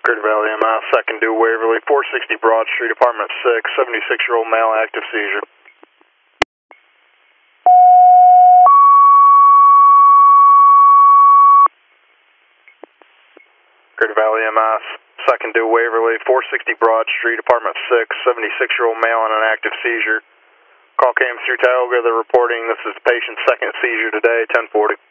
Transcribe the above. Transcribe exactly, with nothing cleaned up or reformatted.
Greater Valley M I, second due Waverly, four sixty Broad Street, apartment six, seventy-six-year-old male, active seizure. Greater Valley M I, second due Waverly, four sixty Broad Street, apartment six, seventy-six-year-old male on an active seizure. Call came through Tioga, they're reporting this is the patient's second seizure today, ten forty.